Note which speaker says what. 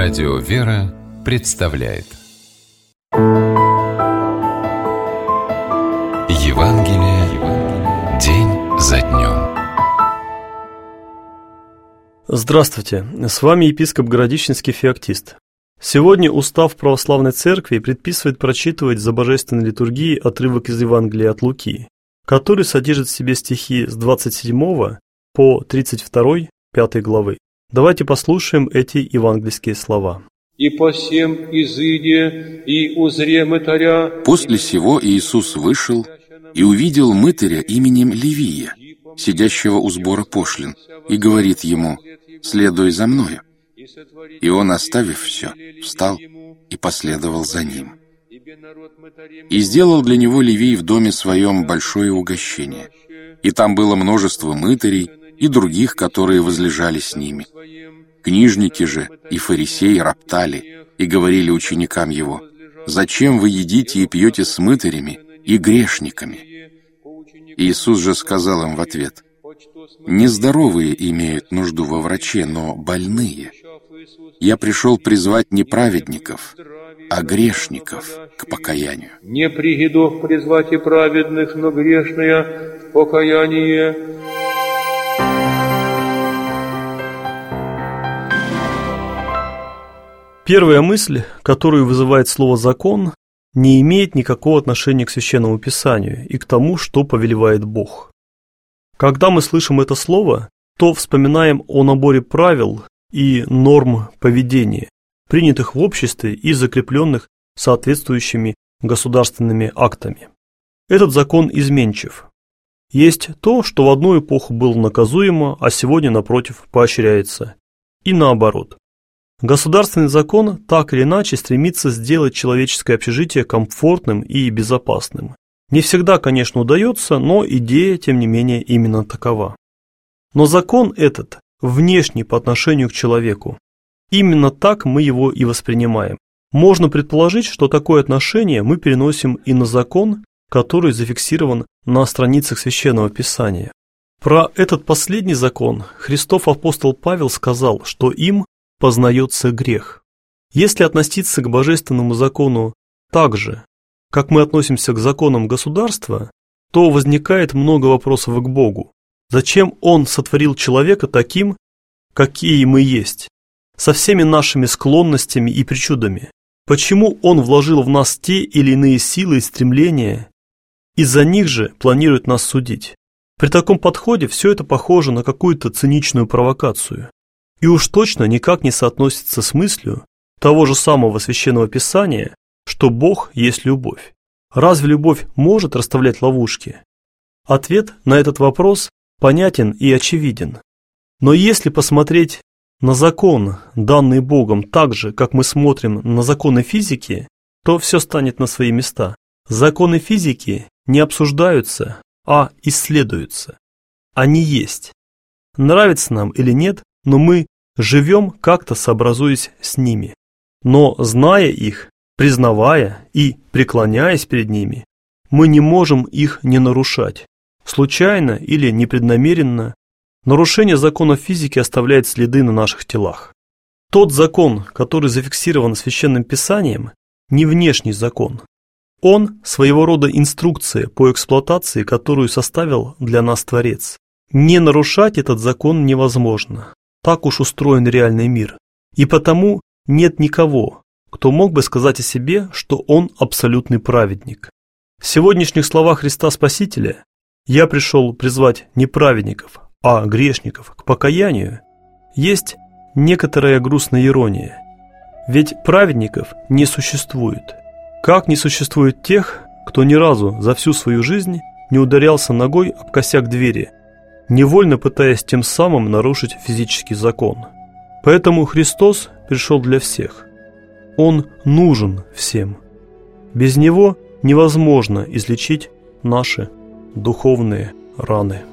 Speaker 1: Радио «Вера» представляет Евангелие день за днем.
Speaker 2: Здравствуйте, с вами епископ Городищенский Феоктист. Сегодня устав Православной Церкви предписывает прочитывать за Божественной литургией отрывок из Евангелия от Луки, который содержит в себе стихи с 27 по 32, 5 главы. Давайте послушаем эти евангельские слова.
Speaker 3: «И посем изыде, и узре мытаря».
Speaker 4: После сего Иисус вышел и увидел мытаря именем Левия, сидящего у сбора пошлин, и говорит ему: «Следуй за мною». И он, оставив все, встал и последовал за ним. И сделал для него Левий в доме своем большое угощение. И там было множество мытарей и других, которые возлежали с ними. Книжники же и фарисеи роптали и говорили ученикам его: «Зачем вы едите и пьете с мытарями и грешниками?» Иисус же сказал им в ответ: «Нездоровые имеют нужду во враче, но больные. Я пришел призвать не праведников, а грешников к покаянию».
Speaker 3: «Не пригидов призвать и праведных, но грешные в покаяние».
Speaker 2: Первая мысль, которую вызывает слово «закон», не имеет никакого отношения к Священному Писанию и к тому, что повелевает Бог. Когда мы слышим это слово, то вспоминаем о наборе правил и норм поведения, принятых в обществе и закрепленных соответствующими государственными актами. Этот закон изменчив. Есть то, что в одну эпоху было наказуемо, а сегодня, напротив, поощряется. И наоборот. Государственный закон так или иначе стремится сделать человеческое общежитие комфортным и безопасным. Не всегда, конечно, удается, но идея, тем не менее, именно такова. Но закон этот внешний по отношению к человеку. Именно так мы его и воспринимаем. Можно предположить, что такое отношение мы переносим и на закон, который зафиксирован на страницах Священного Писания. Про этот последний закон Христов апостол Павел сказал, что им познается грех. Если относиться к божественному закону так же, как мы относимся к законам государства, то возникает много вопросов к Богу. Зачем Он сотворил человека таким, какие мы есть, со всеми нашими склонностями и причудами? Почему Он вложил в нас те или иные силы и стремления, и за них же планирует нас судить? При таком подходе все это похоже на какую-то циничную провокацию. И уж точно никак не соотносится с мыслью того же самого Священного Писания, что Бог есть любовь. Разве любовь может расставлять ловушки? Ответ на этот вопрос понятен и очевиден. Но если посмотреть на закон, данный Богом, так же, как мы смотрим на законы физики, то все станет на свои места. Законы физики не обсуждаются, а исследуются. Они есть. Нравится нам или нет, но мы живем, как-то сообразуясь с ними. Но, зная их, признавая и преклоняясь перед ними, мы не можем их не нарушать. Случайно или непреднамеренно, нарушение законов физики оставляет следы на наших телах. Тот закон, который зафиксирован Священным Писанием, не внешний закон. Он своего рода инструкция по эксплуатации, которую составил для нас Творец. Не нарушать этот закон невозможно. Так уж устроен реальный мир. И потому нет никого, кто мог бы сказать о себе, что он абсолютный праведник. В сегодняшних словах Христа Спасителя «Я пришел призвать не праведников, а грешников к покаянию» есть некоторая грустная ирония. Ведь праведников не существует. Как не существует тех, кто ни разу за всю свою жизнь не ударялся ногой об косяк двери, невольно пытаясь тем самым нарушить физический закон. Поэтому Христос пришел для всех. Он нужен всем. Без Него невозможно излечить наши духовные раны.